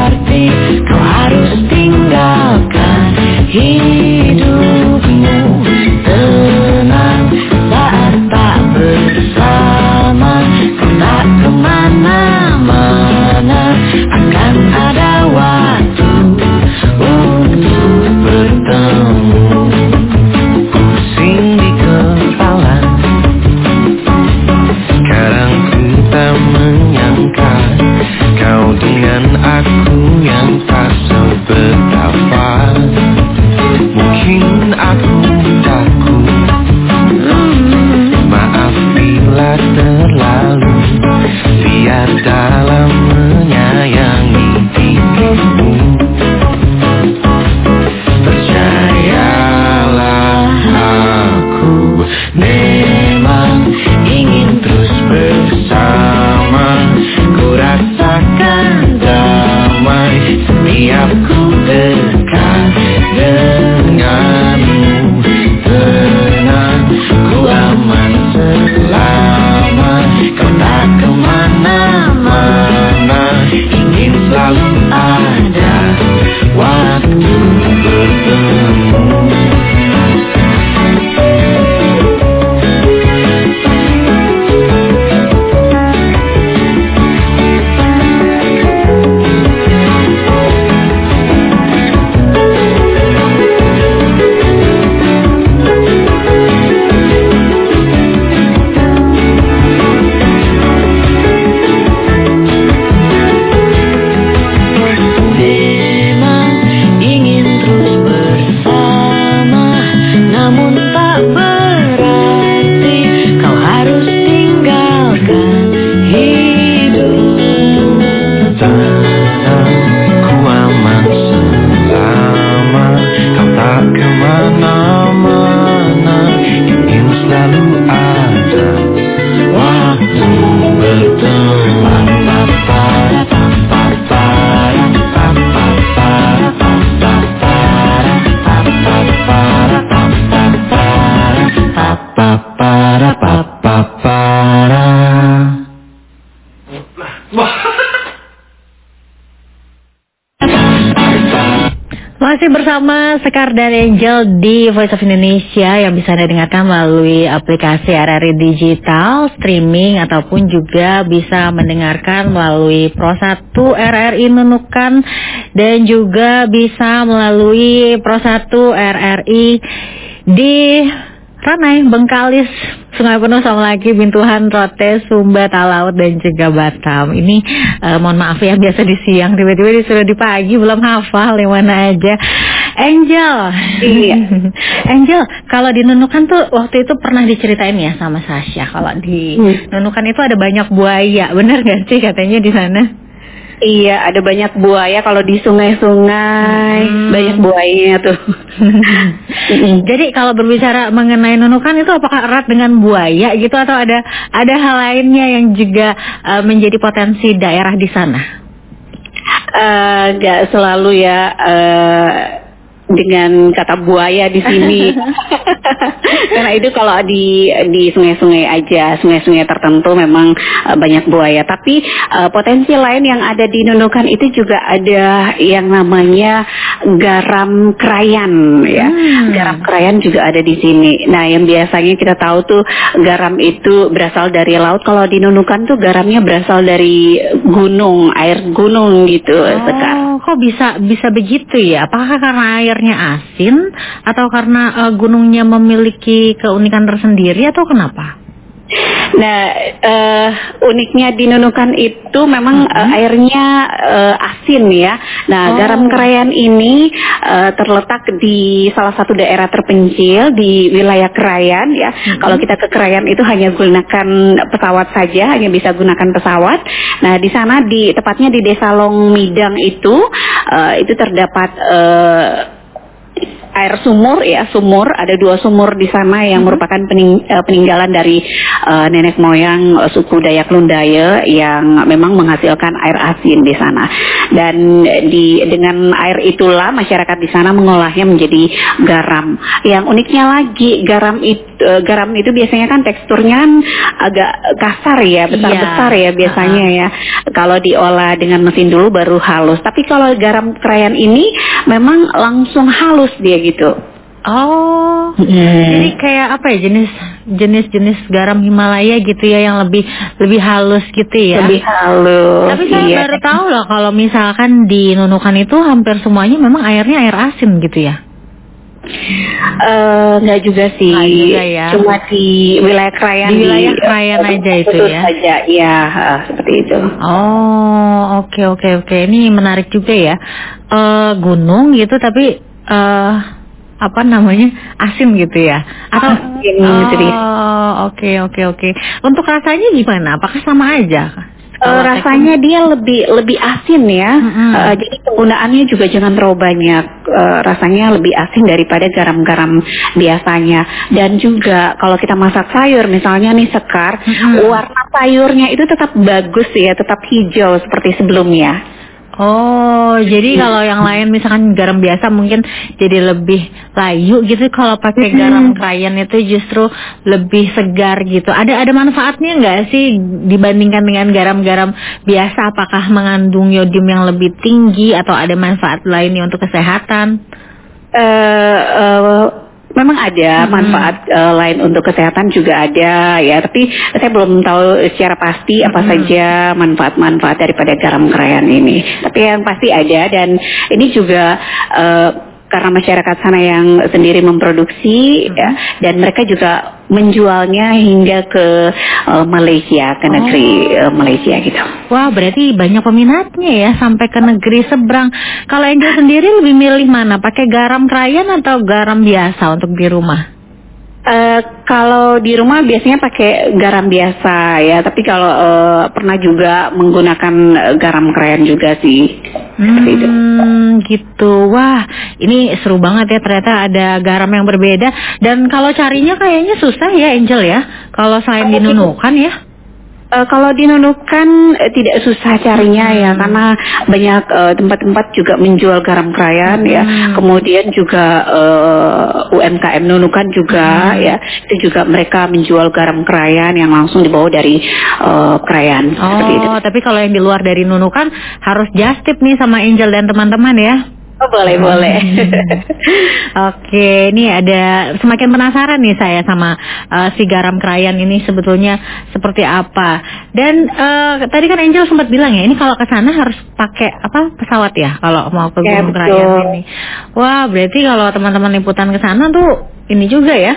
Masih bersama Sekar dan Angel di Voice of Indonesia yang bisa Anda dengarkan melalui aplikasi RRI Digital, streaming, ataupun juga bisa mendengarkan melalui Pro 1 RRI Nunukan dan juga bisa melalui Pro 1 RRI di Ranai, Bengkalis, Sungai Penuh, Samlaki, Bintuhan, Rote, Sumba, Talaut, dan juga Batam. Ini mohon maaf ya, biasa di siang, tiba-tiba disuruh di pagi, belum hafal yang mana aja. Angel, iya. Angel, kalau di Nunukan tuh waktu itu pernah diceritain ya sama Sasha, kalau di Nunukan itu ada banyak buaya, benar gak sih katanya di sana? Iya, ada banyak buaya kalau di sungai-sungai, banyak buayanya tuh. Jadi kalau berbicara mengenai Nunukan itu apakah erat dengan buaya gitu atau ada hal lainnya yang juga menjadi potensi daerah di sana? Gak selalu ya dengan kata buaya di sini. Karena itu kalau di sungai-sungai aja, sungai-sungai tertentu memang banyak buaya. Tapi potensi lain yang ada di Nunukan itu juga ada yang namanya garam krayan ya. Garam krayan juga ada di sini. Nah, yang biasanya kita tahu tuh garam itu berasal dari laut. Kalau di Nunukan tuh garamnya berasal dari gunung, air gunung gitu, Sekar. Kok bisa begitu ya? Apakah karena airnya asin atau karena gunungnya memiliki keunikan tersendiri atau kenapa? Nah, uniknya di Nunukan itu memang airnya asin ya. Nah, garam krayan ini terletak di salah satu daerah terpencil di wilayah Krayan ya. Kalau kita ke Krayan itu hanya gunakan pesawat saja, hanya bisa gunakan pesawat. Nah, di sana tepatnya di Desa Longmidang itu terdapat air sumur ya, ada 2 sumur di sana yang merupakan peninggalan dari nenek moyang suku Dayak Lundaya yang memang menghasilkan air asin di sana. Dan dengan air itulah masyarakat di sana mengolahnya menjadi garam. Yang uniknya lagi garam itu biasanya kan teksturnya kan agak kasar ya, besar-besar ya biasanya ya. Kalau diolah dengan mesin dulu baru halus. Tapi kalau garam krayan ini memang langsung halus dia gitu. Oh, jadi kayak apa ya, jenis garam Himalaya gitu ya yang lebih halus gitu ya. Lebih halus. Tapi saya baru tahu loh kalau misalkan di Nunukan itu hampir semuanya memang airnya air asin gitu ya. Enggak juga sih. Juga ya. Cuma di wilayah Krayan. Di wilayah Krayan aja itu ya. Saja, ya seperti itu. Oh, oke. Ini menarik juga ya. Gunung gitu tapi apa namanya, asin gitu ya? Atau oke. Untuk rasanya gimana? Apakah sama aja? Rasanya dia lebih asin ya. Jadi penggunaannya juga jangan terlalu banyak. Rasanya lebih asin daripada garam-garam biasanya. Dan juga kalau kita masak sayur misalnya nih Sekar, warna sayurnya itu tetap bagus ya, tetap hijau seperti sebelumnya. Oh, jadi kalau yang lain misalkan garam biasa mungkin jadi lebih layu gitu. Kalau pakai garam krayan itu justru lebih segar gitu. Ada manfaatnya nggak sih dibandingkan dengan garam-garam biasa? Apakah mengandung yodium yang lebih tinggi atau ada manfaat lainnya untuk kesehatan? Memang ada manfaat lain untuk kesehatan juga ada ya, tapi saya belum tahu secara pasti apa saja manfaat-manfaat daripada garam krayan ini. Tapi yang pasti ada, dan ini juga karena masyarakat sana yang sendiri memproduksi ya, dan mereka juga menjualnya hingga ke Malaysia, ke negeri Malaysia gitu. Wah, berarti banyak peminatnya ya sampai ke negeri seberang. Kalau Angel sendiri lebih milih mana? Pakai garam krayan atau garam biasa untuk di rumah? Kalau di rumah biasanya pakai garam biasa ya, tapi kalau pernah juga menggunakan garam krayan juga sih. Seperti itu. Gitu. Wah, ini seru banget ya, ternyata ada garam yang berbeda. Dan kalau carinya kayaknya susah ya Angel ya, kalau selain di Nunukan ya. Kalau di Nunukan tidak susah carinya ya, karena banyak tempat-tempat juga menjual garam krayan ya. Kemudian juga UMKM Nunukan juga ya, itu juga mereka menjual garam krayan yang langsung dibawa dari krayan. Seperti itu. Tapi kalau yang di luar dari Nunukan harus just tip nih sama Angel dan teman-teman ya. Oh, boleh. Oke, ini ada semakin penasaran nih saya sama si garam krayan ini sebetulnya seperti apa. Dan tadi kan Angel sempat bilang ya, ini kalau ke sana harus pakai pesawat ya kalau mau ke Gunung Krayan ini. Wah, berarti kalau teman-teman liputan ke sana tuh ini juga ya.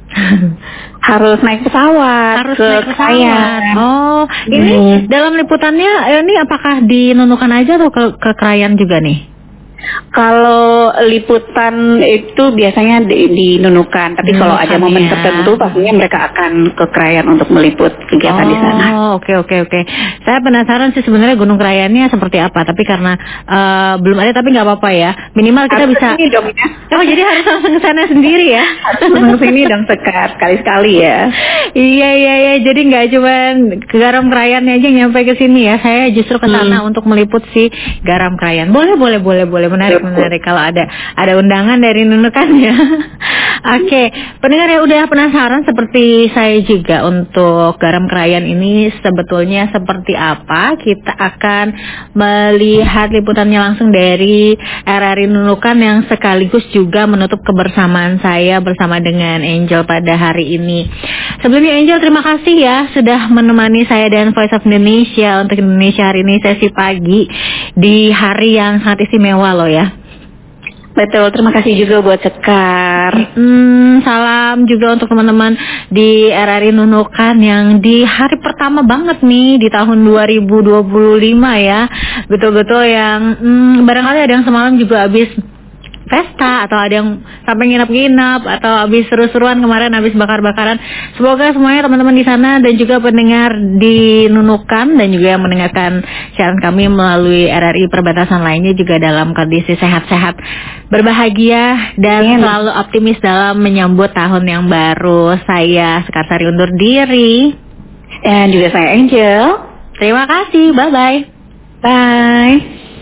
Harus naik pesawat Krayan. Oh, ini dalam liputannya ini apakah di Nunukan aja atau ke Krayan juga nih? Kalau liputan itu biasanya di Nunukan, tapi kalau ada momen tertentu pastinya mereka akan ke Krayan untuk meliput kegiatan di sana. Oh, oke. Saya penasaran sih sebenarnya Gunung Krayannya seperti apa, tapi karena belum ada, tapi nggak apa-apa ya. Minimal kita bisa. Ini dong ya. Oh, jadi harus langsung ke sana sendiri ya? Harus langsung sini dong sekali-sekali ya. Iya. Jadi nggak cuma ke garam Krayannya aja nyampe ke sini ya. Saya justru ke sana untuk meliput si garam Krayan. Boleh. Menarik kalau ada undangan dari Nunukan ya. Oke, pendengar yang udah penasaran seperti saya juga untuk garam Krayan ini sebetulnya seperti apa, kita akan melihat liputannya langsung dari RRI Nunukan yang sekaligus juga menutup kebersamaan saya bersama dengan Angel pada hari ini. Sebelumnya Angel, terima kasih ya sudah menemani saya dan Voice of Indonesia untuk Indonesia hari ini sesi pagi di hari yang sangat istimewa loh ya. Betul, terima kasih juga buat Sekar. Salam juga untuk teman-teman di RRI Nunukan yang di hari pertama banget nih di tahun 2025 ya. Betul-betul yang barangkali ada yang semalam juga habis pesta atau ada yang sampai nginap-nginap atau habis seru-seruan kemarin habis bakar-bakaran. Semoga semuanya teman-teman di sana dan juga pendengar di Nunukan dan juga yang mendengarkan siaran kami melalui RRI perbatasan lainnya juga dalam kondisi sehat-sehat, berbahagia dan selalu optimis dalam menyambut tahun yang baru. Saya Sekar Sari undur diri. Dan juga saya Angel. Terima kasih. Bye-bye. Bye.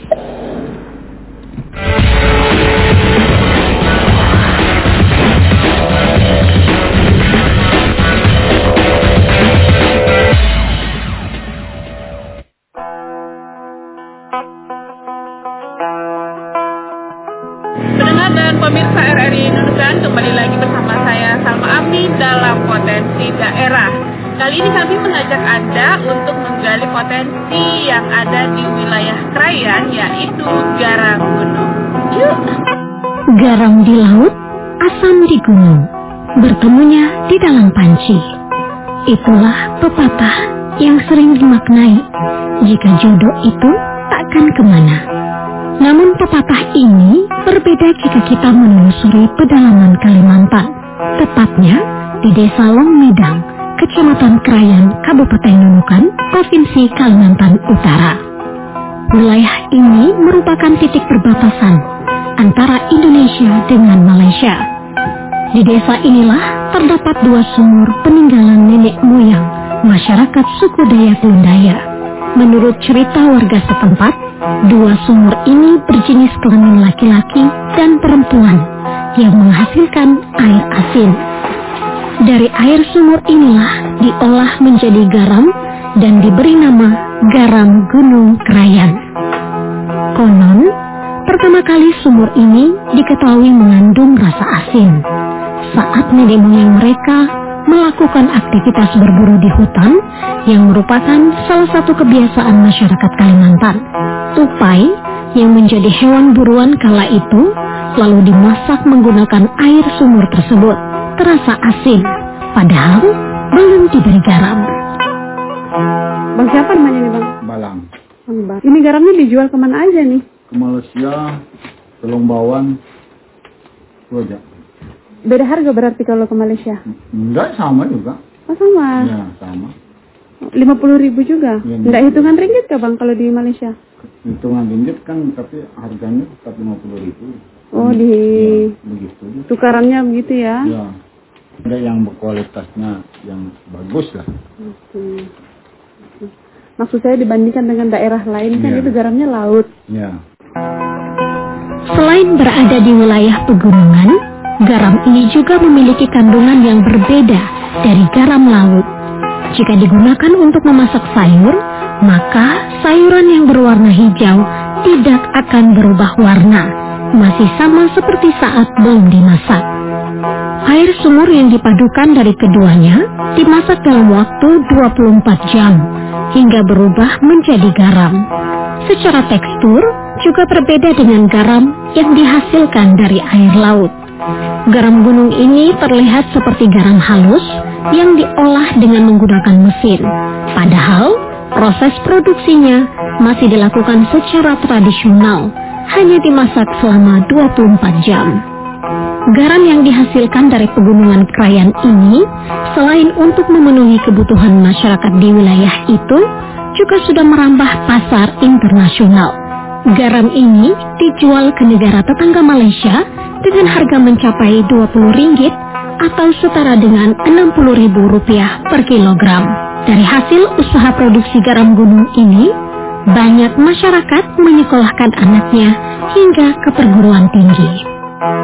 Dan pemirsa RRI Nunukan, kembali lagi bersama saya Salma Ami dalam Potensi Daerah. Kali ini kami mengajak Anda untuk menggali potensi yang ada di wilayah Krayan, yaitu garam gunung. Yuk! Garam di laut, asam di gunung, bertemunya di dalam panci. Itulah pepatah yang sering dimaknai jika jodoh itu takkan kemana. Namun pepatah ini berbeda jika kita menelusuri pedalaman Kalimantan, tepatnya di Desa Longmedang, Kecamatan Krayan, Kabupaten Nunukan, Provinsi Kalimantan Utara. Wilayah ini merupakan titik perbatasan antara Indonesia dengan Malaysia. Di desa inilah terdapat 2 sumur peninggalan nenek moyang masyarakat suku Dayak Lundaya. Menurut cerita warga setempat, 2 sumur ini berjenis kelamin laki-laki dan perempuan yang menghasilkan air asin. Dari air sumur inilah diolah menjadi garam dan diberi nama garam Gunung Krayan. Konon, pertama kali sumur ini diketahui mengandung rasa asin. Saat nenek moyang mereka melakukan aktivitas berburu di hutan yang merupakan salah satu kebiasaan masyarakat Kalimantan. Tupai yang menjadi hewan buruan kala itu lalu dimasak menggunakan air sumur tersebut. Terasa asin, padahal belum diberi garam. Bang, siapa namanya nih Bang? Balang. Bang. Ini garamnya dijual kemana aja nih? Ke Malaysia, ke Lombawan, itu aja. Beda harga berarti kalau ke Malaysia? Enggak, sama juga. Oh sama? Ya, sama. 50.000 juga? Ya, enggak hitungan ringgit kah Bang kalau di Malaysia? Hitungan ringgit kan, tapi harganya tetap 50.000. Oh, ya, begitu. Tukarannya begitu ya? Ya. Ada yang berkualitasnya yang bagus lah. Maksud saya dibandingkan dengan daerah lain kan itu garamnya laut. Ya. Selain berada di wilayah pegunungan, garam ini juga memiliki kandungan yang berbeda dari garam laut. Jika digunakan untuk memasak sayur, maka sayuran yang berwarna hijau tidak akan berubah warna. masih sama seperti saat belum dimasak. Air sumur yang dipadukan dari keduanya dimasak dalam waktu 24 jam hingga berubah menjadi garam. Secara tekstur juga berbeda dengan garam yang dihasilkan dari air laut. Garam gunung ini terlihat seperti garam halus yang diolah dengan menggunakan mesin. Padahal proses produksinya masih dilakukan secara tradisional, hanya dimasak selama 24 jam. Garam yang dihasilkan dari pegunungan Krayan ini, selain untuk memenuhi kebutuhan masyarakat di wilayah itu, juga sudah merambah pasar internasional. Garam ini dijual ke negara tetangga Malaysia dengan harga mencapai Rp20 atau setara dengan Rp60.000 per kilogram. Dari hasil usaha produksi garam gunung ini, banyak masyarakat menyekolahkan anaknya hingga ke perguruan tinggi.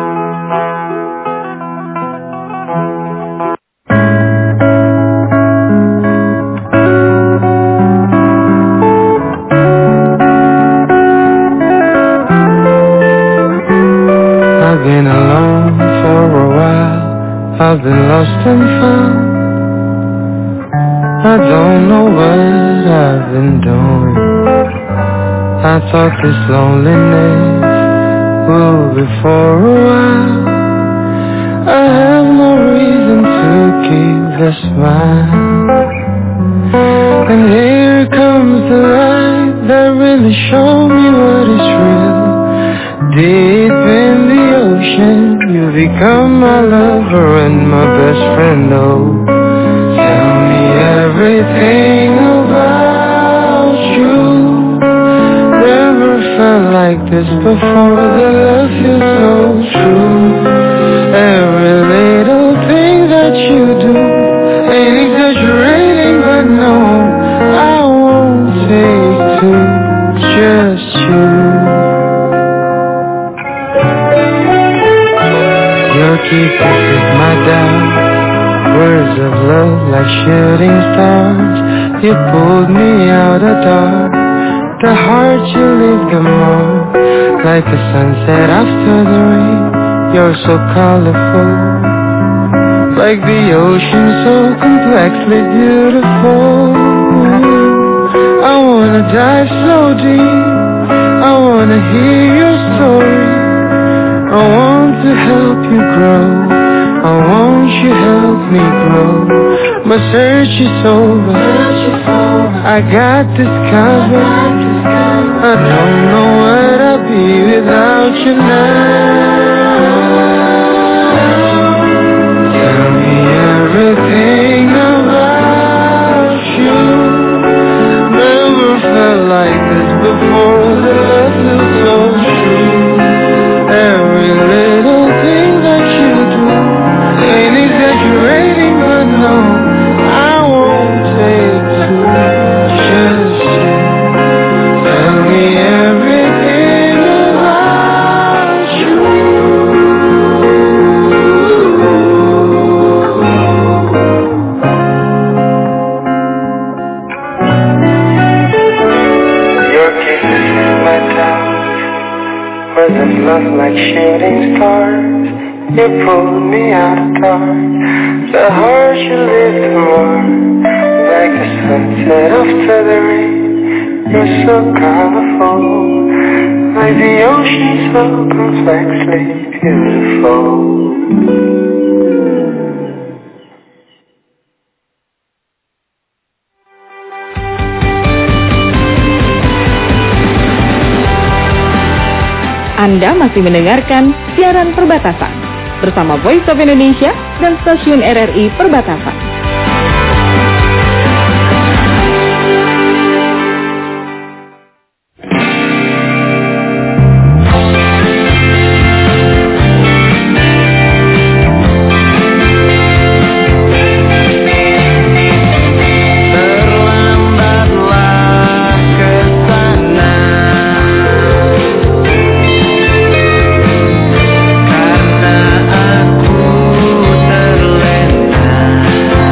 I've been alone for a while, I've been lost and found. I don't know what I've been doing. I thought this loneliness will be for a while. I have no reason to keep the smile. And here comes the light that really showed me what is real. Deep in the ocean, you become my lover and my best friend. Oh, tell me everything about you. Never felt like this before. The love feels so true. Every little thing that you do ain't exaggerating, but no, I won't take two, just you. Your kisses is my doubt, words of love like shooting stars. You pulled me out of dark, the heart you leave the mark, like a sunset after the rain. You're so colorful, like the ocean, so complexly beautiful. I wanna dive so deep, I wanna hear your story. I want to help you grow, I want you help me grow. My search is over, I got this covered. I don't know what I'd be without you now. Tell me everything about you. Never felt like this before. The love feels so true. Every little thing that you do ain't exaggerating, but no, I won't take two, just you. Tell me everything about you. Your kisses is my doubt, words of love like shooting stars. You pulled me out of dark, the heart you lived more, like a sunset after the rain. You're so colorful, like the ocean, so complexly beautiful. Anda masih mendengarkan siaran perbatasan bersama Voice of Indonesia dan stasiun RRI Perbatasan. Karena aku terlena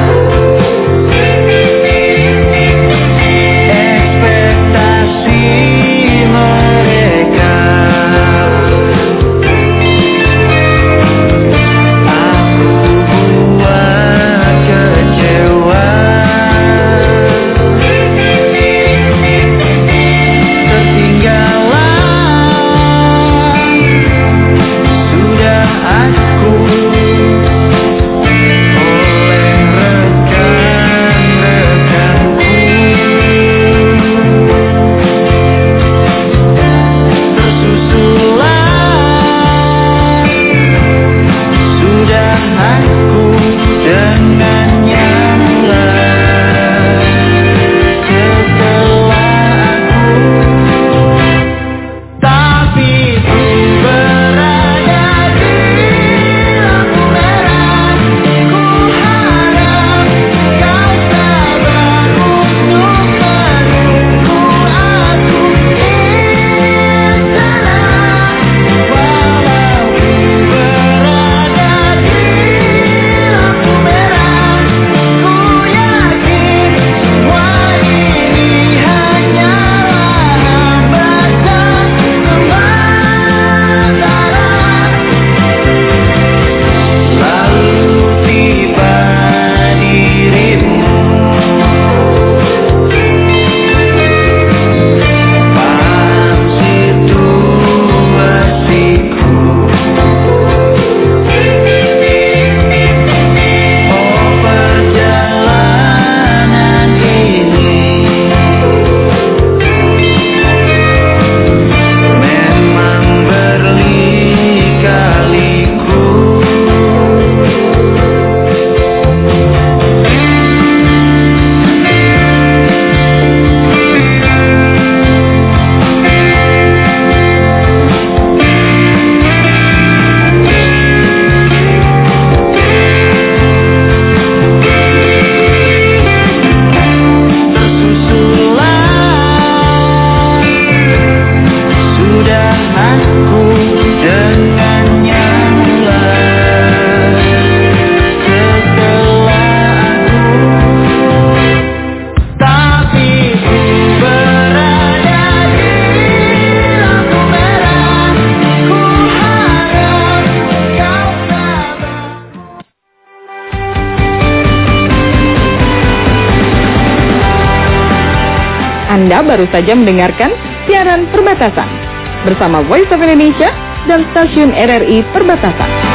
Anda baru saja mendengarkan siaran Perbatasan bersama Voice of Indonesia dan stasiun RRI Perbatasan.